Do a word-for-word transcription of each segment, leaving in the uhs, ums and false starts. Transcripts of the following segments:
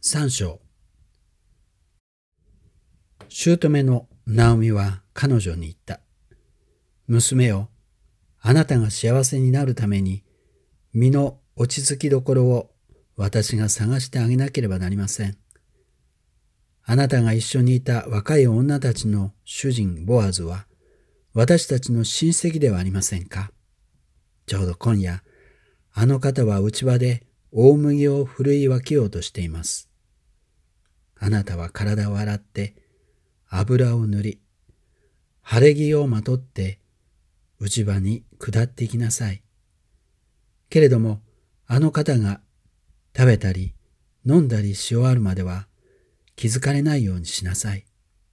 三章。姑のナオミは彼女に言った。娘よ、あなたが幸せになるために身の落ち着きどころを私が探してあげなければなりません。あなたが一緒にいた若い女たちの主人ボアズは私たちの親戚ではありませんか。ちょうど今夜、あの方は内場で大麦をふるい分けようとしています。あなたは体を洗って油を塗り、晴れ着をまとって内場に下っていきなさい。けれども、あの方が食べたり飲んだりし終わるまでは気づかれないようにしなさい。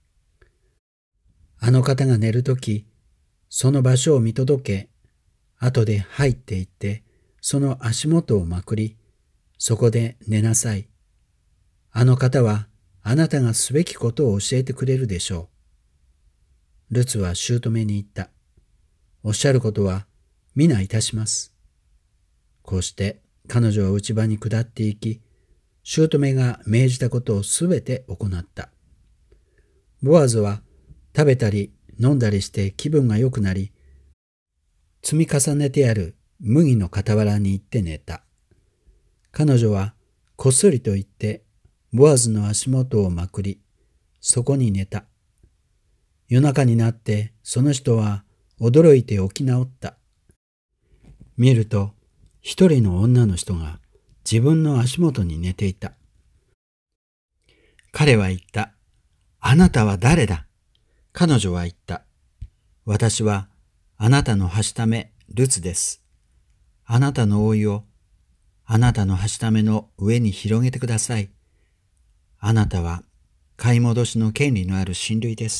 あの方が寝るとき、その場所を見届け、後で入っていって、その足元をまくり、そこで寝なさい。あの方はあなたがすべきことを教えてくれるでしょう。ルツは姑に言った。おっしゃることは皆いたします。こうして彼女は内場に下っていき、姑が命じたことをすべて行った。ボアズは食べたり飲んだりして気分が良くなり、積み重ねてある麦の傍らに行って寝た。彼女はこっそりと言ってボアズの足元をまくり、そこに寝た。夜中になってその人は驚いて起き直った。見ると一人の女の人が自分の足元に寝ていた。彼は言った。あなたは誰だ？彼女は言った。私はあなたのはしためルツです。あなたの覆いをあなたのはしための上に広げてください。あなたは買い戻しの権利のある親類です。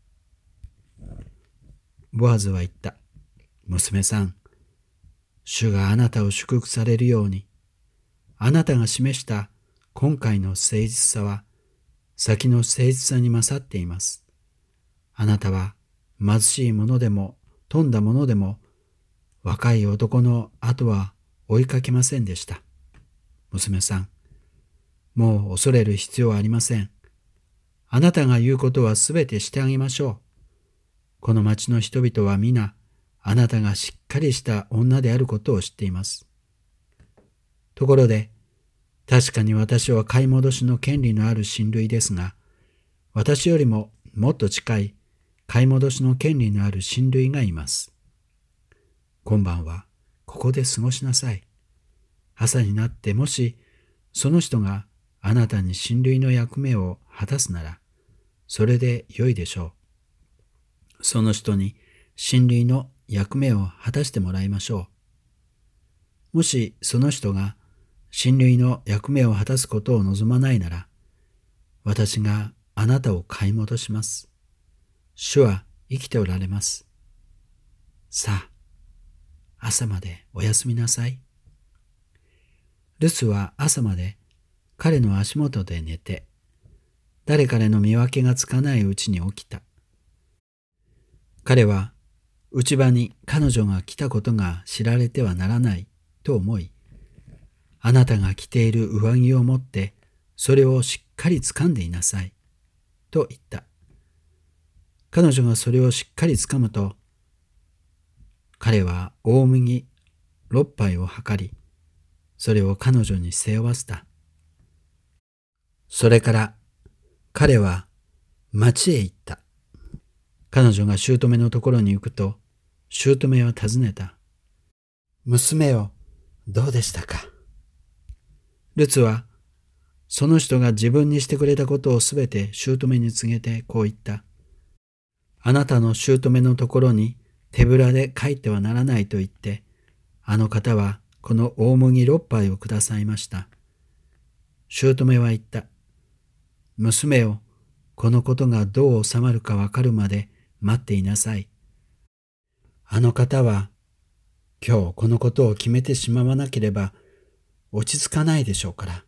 ボアズは言った。娘さん、主があなたを祝福されるように、あなたが示した今回の誠実さは先の誠実さに勝っています。あなたは貧しい者でも富んだ者でも若い男の後は追いかけませんでした。娘さん、もう恐れる必要はありません。あなたが言うことはすべてしてあげましょう。この町の人々は皆、あなたがしっかりした女であることを知っています。ところで、確かに私は買い戻しの権利のある親類ですが、私よりももっと近い買い戻しの権利のある親類がいます。今晩はここで過ごしなさい。朝になってもしその人があなたに親類の役目を果たすなら、それでよいでしょう。その人に親類の役目を果たしてもらいましょう。もしその人が親類の役目を果たすことを望まないなら、私があなたを買い戻します。主は生きておられます。さあ、朝までお休みなさい。ルツは朝まで彼の足元で寝て、誰彼の見分けがつかないうちに起きた。彼は内場に彼女が来たことが知られてはならないと思い、あなたが着ている上着を持ってそれをしっかり掴んでいなさいと言った。彼女がそれをしっかり掴むと、彼は大麦六杯を測り、それを彼女に背負わせた。それから彼は町へ行った。彼女が姑のところに行くと、姑は尋ねた。娘よ、どうでしたか？ルツは、その人が自分にしてくれたことをすべて姑に告げてこう言った。あなたの姑のところに手ぶらで帰ってはならないと言って、あの方はこの大麦六杯をくださいました。姑は言った。娘よ、このことがどう収まるかわかるまで待っていなさい。あの方は今日このことを決めてしまわなければ落ち着かないでしょうから。